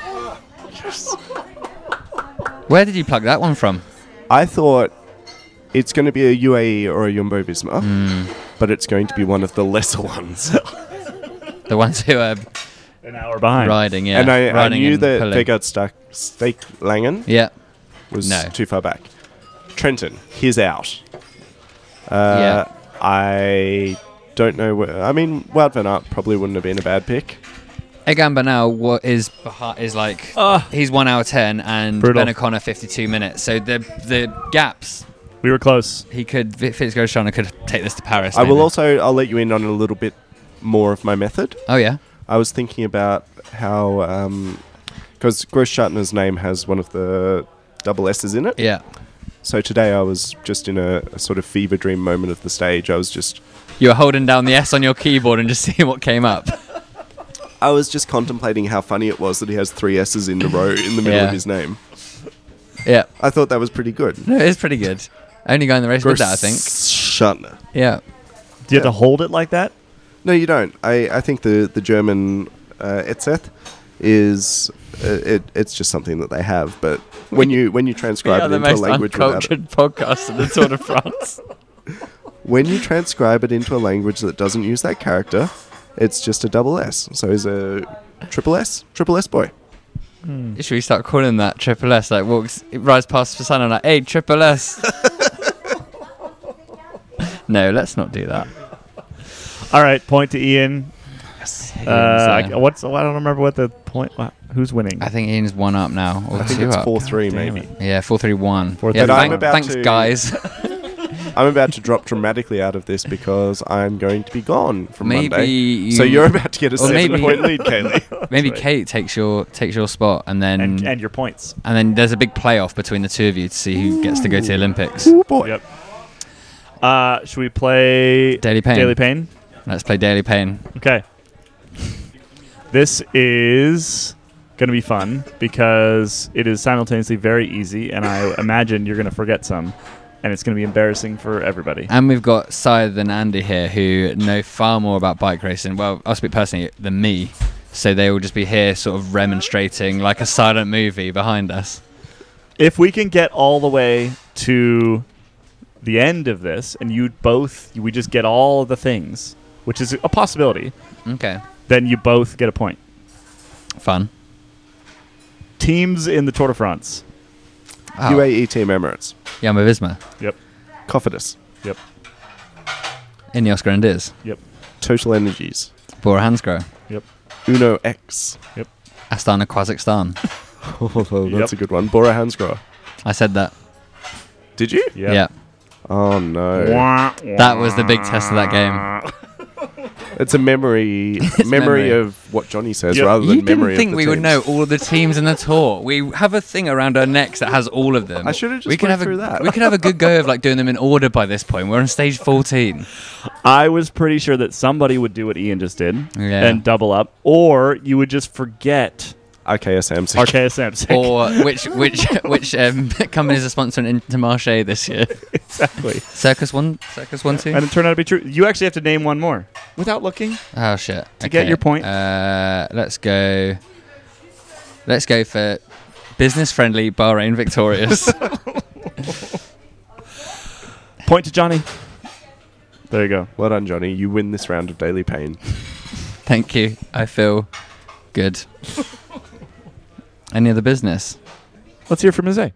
Where did you plug that one from? I thought it's going to be a U A E or a Jumbo Visma, Mm, but it's going to be one of the lesser ones. the ones who are An hour behind. riding, yeah. and I, I riding knew and that pulling. Vegard Sta- Stake Langen Yeah. was No. too far back. Trenton, he's out. Uh, Yeah. I don't know where. I mean, Wout van Aert probably wouldn't have been a bad pick. Egan Bernal what is behi- is like he's one hour ten and Brutal. Ben O'Connor fifty-two minutes. So the the gaps We were close. he could Felix Groscharner could take this to Paris. I will maybe. also. I'll let you in on a little bit more of my method. Oh yeah. I was thinking about how, because Gross Schartner's name has one of the double S's in it. Yeah. So today I was just in a, a sort of fever dream moment of the stage. I was just, You were holding down the S on your keyboard and just seeing what came up. I was just contemplating how funny it was that he has three S's in a row in the middle Yeah. of his name. Yeah. I thought that was pretty good. No, it's pretty good. Only guy in the race with that, I think. Schartner. Yeah. Do you have to hold it like that? No, you don't. I, I think the the German uh, Etzeth is uh, it. It's just something that they have. But when you when you transcribe it into a language without it, podcast in the Tour de France. when you transcribe it into a language that doesn't use that character, it's just a double S. So he's a triple S, triple S boy. Should we start calling that Triple S? Like walks, it rides past the sun and like, hey, Triple S. No, let's not do that. All right, point to Ian. Uh, I, Ian's, uh, what's? I don't remember what the point. wha- Who's winning? I think Ian's one up now. Or I think two it's up. four three damn maybe. it. Yeah, four three one. Four Yeah, three But I'm thank- about thanks, to- guys. I'm about to drop dramatically out of this because I'm going to be gone from Maybe Monday. you, So you're about to get a Or seven maybe- point lead, Kaylee. maybe right. Kate takes your takes your spot, and then and, and, and your points. then there's a big playoff between the two of you to see who gets to go to the Olympics. Oh boy. Yep. Uh, should we play Daily Pain. Daily Pain? Let's play Daily Pain. Okay. This is going to be fun because it is simultaneously very easy, and I imagine you're going to forget some, and it's going to be embarrassing for everybody. And we've got Syed and Andy here who know far more about bike racing, well, I'll speak personally, than me. So they will just be here sort of remonstrating like a silent movie behind us. If we can get all the way to the end of this, and you both, we just get all the things, which is a possibility, Okay. then you both get a point. Fun. Teams in the Tour de France. Oh. U A E Team Emirates. Jumbo Visma. Yep. Cofidis. Yep. Ineos Grenadiers. Yep. Total Energies. Bora Hansgrohe. Yep. Uno X. Astana Kazakhstan. Oh, that's Yep. a good one. Bora Hansgrohe. I said that. Did you? Yep. Yeah. Oh no. That was the big test of that game. It's a memory memory, memory. of what Johnny says Yep. rather than You memory didn't think of the we would teams. know all of the teams in the tour. We have a thing around our necks that has all of them. I should have just we can went have through a, that. We could have a good go of like doing them in order by this point. We're on stage fourteen. I was pretty sure that somebody would do what Ian just did Yeah. and double up, or you would just forget R K S M. R K S M. Or which which which um, companies are sponsoring Intermarché this year? Exactly. Circus one, Circus one, two. And it turned out to be true. You actually have to name one more without looking. Oh shit! To get your point. uh, let's go. Let's go for business-friendly Bahrain victorious. Point to Johnny. There you go. Well done, Johnny. You win this round of Daily Pain. Thank you. I feel good. Any other business? Let's hear from Jose.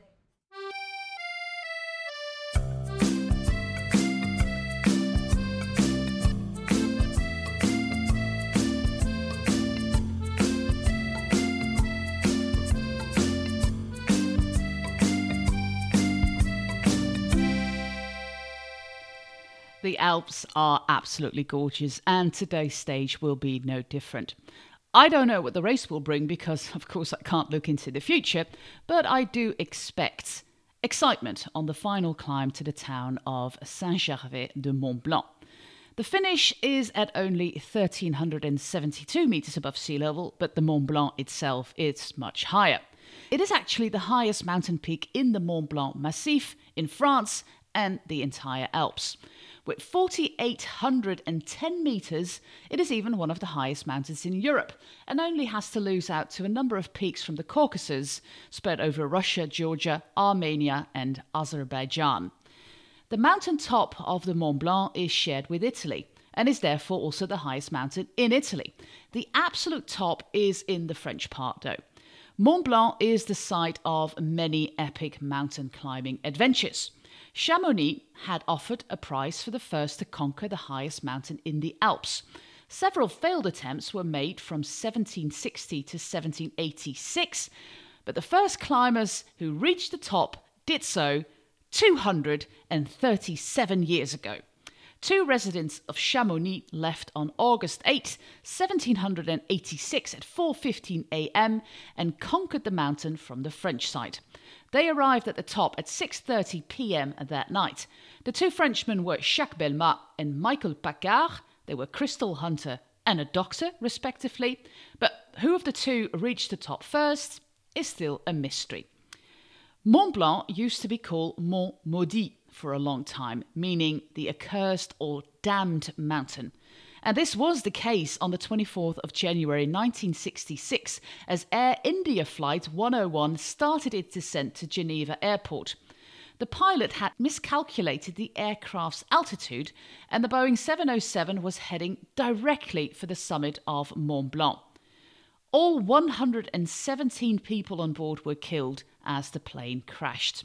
The Alps are absolutely gorgeous, and today's stage will be no different. I don't know what the race will bring because, of course, I can't look into the future, but I do expect excitement on the final climb to the town of Saint-Gervais de Mont-Blanc. The finish is at only one thousand three hundred seventy-two metres above sea level, but the Mont Blanc itself is much higher. It is actually the highest mountain peak in the Mont Blanc Massif in France and the entire Alps. With four thousand eight hundred ten metres, it is even one of the highest mountains in Europe, and only has to lose out to a number of peaks from the Caucasus, spread over Russia, Georgia, Armenia and Azerbaijan. The mountain top of the Mont Blanc is shared with Italy, and is therefore also the highest mountain in Italy. The absolute top is in the French part though. Mont Blanc is the site of many epic mountain climbing adventures. Chamonix had offered a prize for the first to conquer the highest mountain in the Alps. Several failed attempts were made from seventeen sixty to seventeen eighty-six, but the first climbers who reached the top did so two hundred thirty-seven years ago. Two residents of Chamonix left on August eighth, seventeen eighty-six at four fifteen a.m. and conquered the mountain from the French side. They arrived at the top at six thirty p.m. that night. The two Frenchmen were Jacques Belmat and Michael Paccard. They were crystal hunter and a doctor, respectively. But who of the two reached the top first is still a mystery. Mont Blanc used to be called Mont Maudit for a long time, meaning the accursed or damned mountain. And this was the case on the twenty-fourth of January nineteen sixty-six as Air India Flight one oh one started its descent to Geneva Airport. The pilot had miscalculated the aircraft's altitude, and the Boeing seven oh seven was heading directly for the summit of Mont Blanc. All one hundred seventeen people on board were killed as the plane crashed.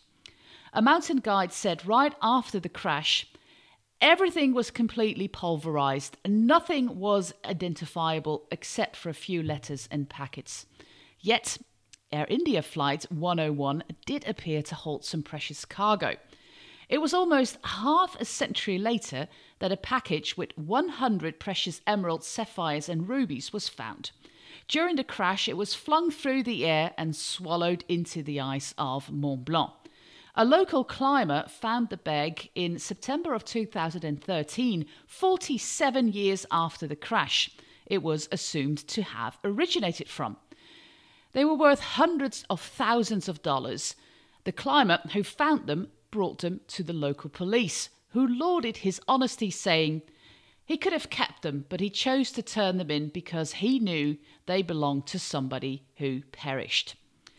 A mountain guide said right after the crash, everything was completely pulverized and nothing was identifiable except for a few letters and packets. Yet, Air India Flight one oh one did appear to hold some precious cargo. It was almost half a century later that a package with one hundred precious emeralds, sapphires and rubies was found. During the crash, it was flung through the air and swallowed into the ice of Mont Blanc. A local climber found the bag in September of two thousand thirteen, forty-seven years after the crash it was assumed to have originated from. They were worth hundreds of thousands of dollars. The climber who found them brought them to the local police, who lauded his honesty, saying he could have kept them, but he chose to turn them in because he knew they belonged to somebody who perished.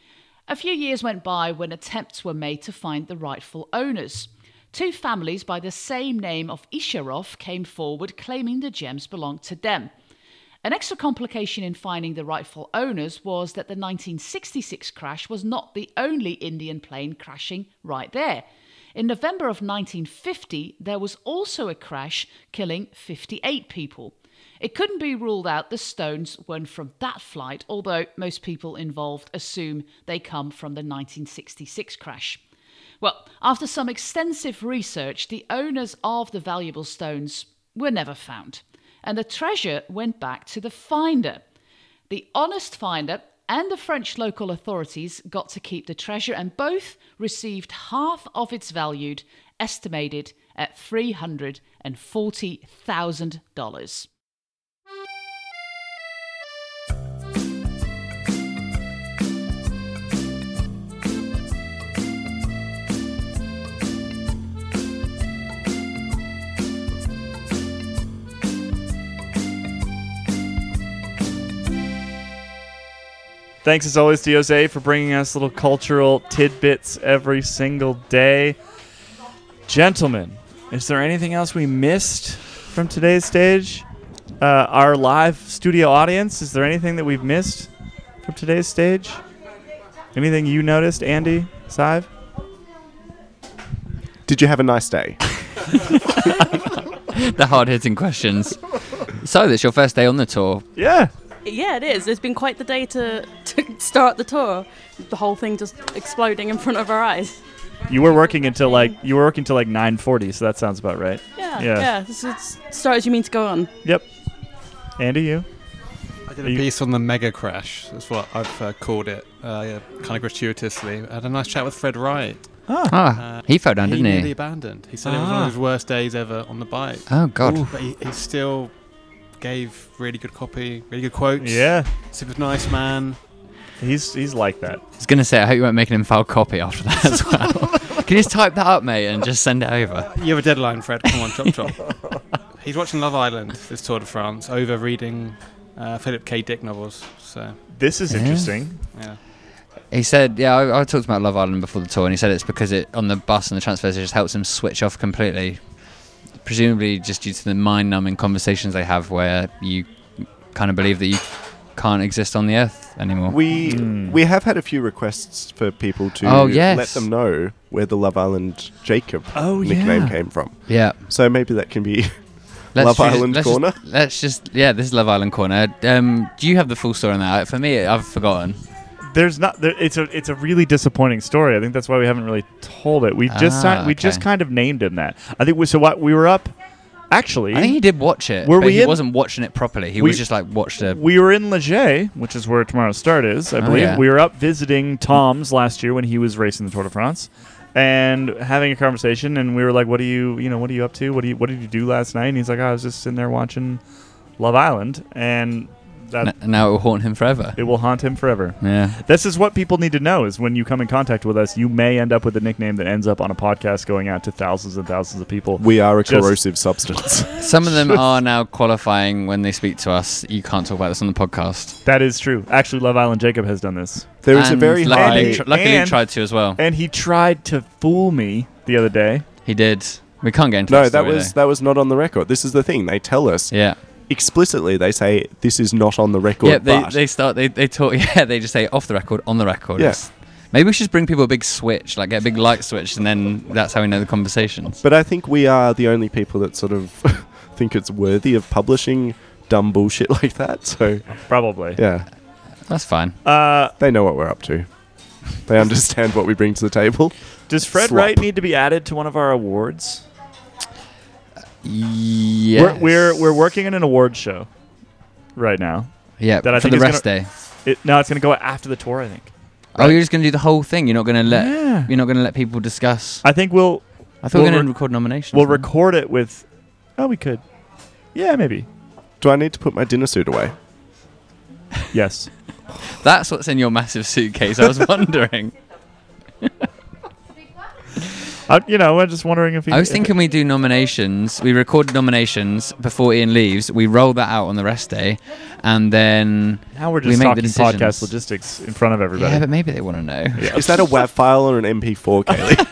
A few years went by when attempts were made to find the rightful owners. Two families by the same name of Isharov came forward claiming the gems belonged to them. An extra complication in finding the rightful owners was that the nineteen sixty-six crash was not the only Indian plane crashing right there. In November of nineteen fifty, there was also a crash killing fifty-eight people. It couldn't be ruled out the stones weren't from that flight, although most people involved assume they come from the nineteen sixty-six crash. Well, after some extensive research, the owners of the valuable stones were never found, and the treasure went back to the finder. The honest finder and the French local authorities got to keep the treasure, and both received half of its value, estimated at three hundred forty thousand dollars. Thanks as always to Jose for bringing us little cultural tidbits every single day. Gentlemen, Is there anything else we missed from today's stage? Uh, our live studio audience, is there anything that we've missed from today's stage? Anything you noticed, Andy, Sive? Did you have a nice day? The hard-hitting questions. So, this your first day on the tour. Yeah. Yeah, it is. It's been quite the day to, to start the tour. The whole thing just exploding in front of our eyes. You were working until like you were working until like nine forty, so that sounds about right. Yeah, Yeah. yeah. This is start as you mean to go on. Yep. Andy, you? I did Are a you- piece on the mega crash. That's what I've uh, called it, uh, yeah, kind of gratuitously. I had a nice chat with Fred Wright. Ah, Uh, he fell down, he didn't nearly he? abandoned. He said it was one Ah. of his worst days ever on the bike. Oh, God. But he, he still gave really good copy, really good quotes. Yeah. Super nice man. He's he's like that. I was going to say, I hope you weren't making him file copy after that as well. Can you just type that up, mate, and just send it over? You have a deadline, Fred. Come on, chop chop. He's watching Love Island this Tour de France over reading uh, Philip K. Dick novels. So This is Yeah. interesting. yeah. He said, yeah, I, I talked about Love Island before the tour, and he said it's because it on the bus and the transfers, it just helps him switch off completely. Presumably just due to the mind-numbing conversations they have where you kind of believe that you can't exist on the earth anymore. We Mm. we have had a few requests for people to Oh, yes. let them know where the Love Island Jacob Oh, nickname yeah. came from. yeah. So maybe that can be Let's Love just- Island let's corner. Just, let's just, yeah, this is Love Island corner. Um, do you have the full story on that? For me, I've forgotten. There's not. There, it's a it's a really disappointing story. I think that's why we haven't really told it. We just Ah, si- we just okay. kind of named him that. I think we, so. What we were up. Actually, I think he did watch it, Were but we he in- wasn't watching it properly. He We- was just like watched a. we were in Leger, which is where tomorrow's start is. I Oh, believe yeah. we were up visiting Tom's last year when he was racing the Tour de France, and having a conversation. And we were like, "What do you, you know, what are you up to? What do you, what did you do last night?" And he's like, oh, "I was just sitting there watching Love Island," and that N- now it will haunt him forever. it will haunt him forever. Yeah. This is what people need to know: is when you come in contact with us, you may end up with a nickname that ends up on a podcast going out to thousands and thousands of people. we are a Just- corrosive substance. Some of them are now qualifying when they speak to us. You can't talk about this on the podcast. That is true. Actually, Love Island Jacob has done this, There is a And very luckily, high. Luke tr- luckily and- Luke tried to as well. and he tried to fool me the other day. He did. We can't get into No, that that story, was that was not on the record. This is the thing. They tell us though. Yeah. explicitly. They say this is not on the record. Yeah, they, but they start, they, they talk, yeah, they just say off the record, on the record. Yeah. It's- Maybe we should just bring people a big switch, like get a big light switch, and then that's how we know the conversations. But I think we are the only people that sort of think it's worthy of publishing dumb bullshit like that. So Probably. yeah, That's fine. Uh, they know what we're up to. They understand what we bring to the table. does Fred Slop. Wright need to be added to one of our awards? Yeah. We're, we're we're working on an award show right now. yeah that I for think the is rest day. It, no, it's going to go after the tour, I think. Oh, you're just gonna do the whole thing. You're not gonna let. Yeah. You're not gonna let people discuss. I think we'll I thought we we'll were gonna re- record nominations. we'll no? record it with. Oh, we could. Yeah, maybe. Do I need to put my dinner suit away? Yes. That's what's in your massive suitcase. I was wondering. I, you know, I'm just wondering if he, I was if- thinking we do nominations. We record nominations before Ian leaves. We roll that out on the rest day, and then now we're we just make talking the podcast decisions. logistics in front of everybody. yeah, but maybe they want to know. Is that a WAV file or an M P four, Kaylee?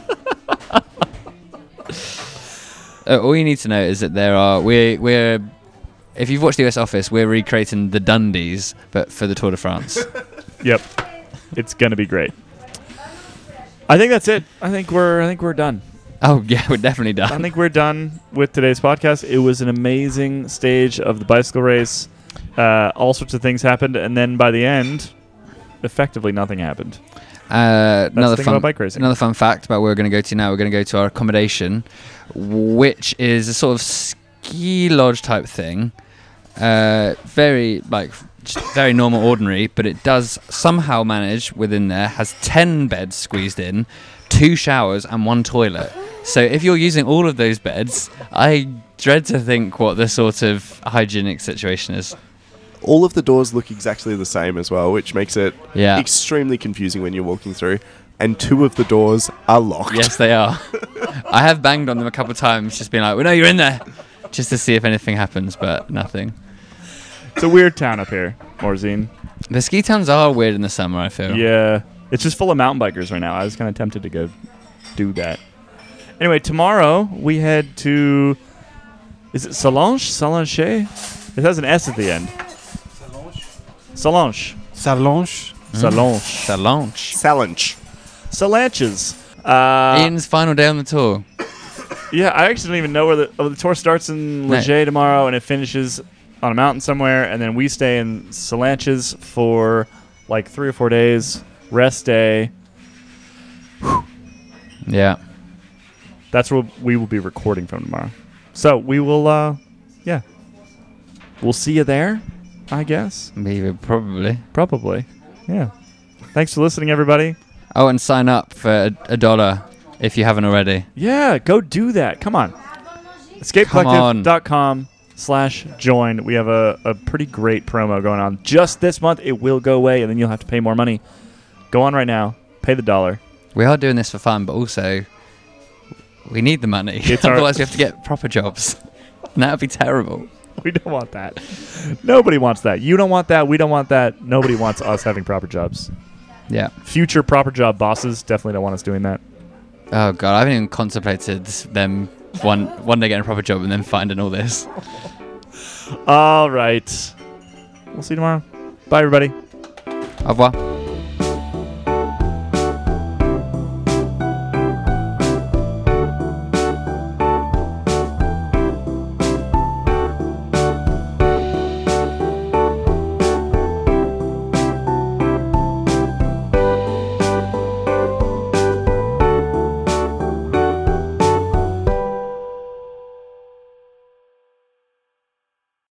Uh, all you need to know is that there are we're we're. If you've watched the U S Office, we're recreating the Dundies, but for the Tour de France. Yep. It's gonna be great. I think that's it. I think we're I think we're done. Oh yeah, we're definitely I done. think we're done with today's podcast. It was an amazing stage of the bicycle race. Uh, all sorts of things happened, and then by the end, effectively nothing happened. Uh, the another thing fun about bike racing. Another fun fact about where we're going to go to now. We're going to go to our accommodation, which is a sort of ski lodge type thing. Uh, very like just very normal, ordinary, but it does somehow manage within there has ten beds squeezed in, two showers and one toilet. So if you're using all of those beds, I dread to think what the sort of hygienic situation is. All of the doors look exactly the same as well, which makes it Yeah. extremely confusing when you're walking through. And two of the doors are locked. Yes, they are. I have banged on them a couple of times, just being like, "Well, no, you're in there," just to see if anything happens, but nothing. It's a weird town up here, Morzine. The ski towns are weird in the summer, I feel. Yeah, it's just full of mountain bikers right now. I was kind of tempted to go do that. Anyway, tomorrow we head to. Is it Salange? Salange? It has an S at the end. Salange. Salange. Salange. Salange. Salange. Salanches. Uh, Ian's final day on the tour. Yeah, I actually don't even know where the oh, the tour starts in No. Leger tomorrow and it finishes on a mountain somewhere, and then we stay in Salanches for like three or four days. Rest day. Yeah. That's where we will be recording from tomorrow. So we will, uh, yeah, we'll see you there, I guess. Maybe, probably. Probably, yeah. Thanks for listening, everybody. Oh, and sign up for a, a dollar if you haven't already. Yeah, go do that. Come on. escape collective dot com slash join. We have a, a pretty great promo going on. Just this month, it will go away, and then you'll have to pay more money. Go on right now. Pay the dollar. We are doing this for fun, but also we need the money. It's our- Otherwise, we have to get proper jobs. And that would be terrible. We don't want that. Nobody wants that. You don't want that. We don't want that. Nobody wants us having proper jobs. Yeah. Future proper job bosses definitely don't want us doing that. Oh, God. I haven't even contemplated them one, one day getting a proper job and then finding all this. All right. We'll see you tomorrow. Bye, everybody. Au revoir.